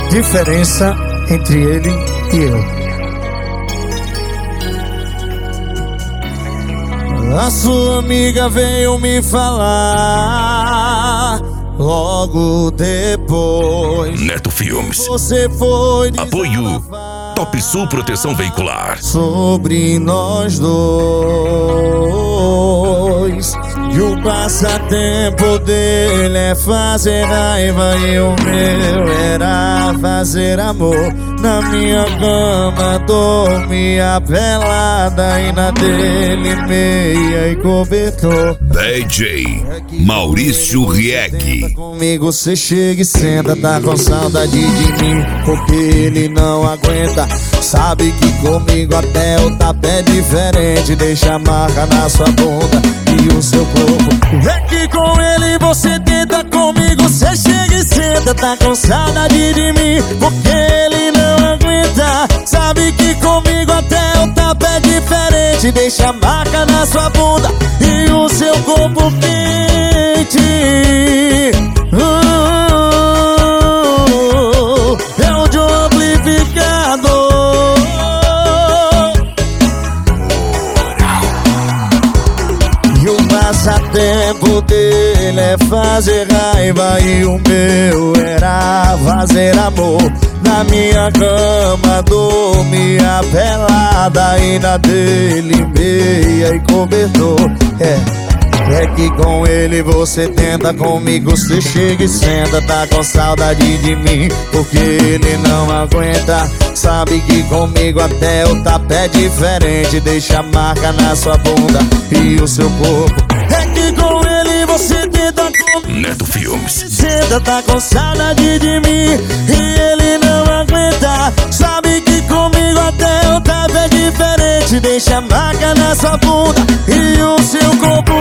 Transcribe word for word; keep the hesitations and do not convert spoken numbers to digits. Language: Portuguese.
diferença entre ele e eu. A sua amiga veio me falar logo depois. Neto Filmes. Você foi Apoio Top Sul Proteção Veicular. Sobre nós dois. E o passatempo dele é fazer raiva e o meu era fazer amor. Na minha cama dormia pelada e na dele meia e cobertor. D J Maurício Rieg. Comigo cê chega e senta, tá com saudade de mim, porque ele não aguenta. Sabe que comigo até o tapé é diferente, deixa a marca na sua bunda e o seu corpo. É que com ele você tenta, comigo cê chega e senta, tá com saudade de mim, porque ele não aguenta. Sabe que comigo até o tapé é diferente, deixa a marca na sua bunda e o seu corpo quente. Oh, é o de um amplificador. E o passatempo dele é fazer raiva e o meu era fazer amor. Na minha cama dormia pelada e na dele meia e cobertor. É, é que com ele você tenta, comigo você chega e senta, tá com saudade de mim, porque ele não aguenta. Sabe que comigo até o tapé é diferente, deixa a marca na sua bunda e o seu corpo. É que com ele você tenta, comigo Neto Filmes. senta, tá com saudade de mim e ele não aguenta. Sabe que comigo até o tapé é diferente, deixa a marca na sua bunda e o seu corpo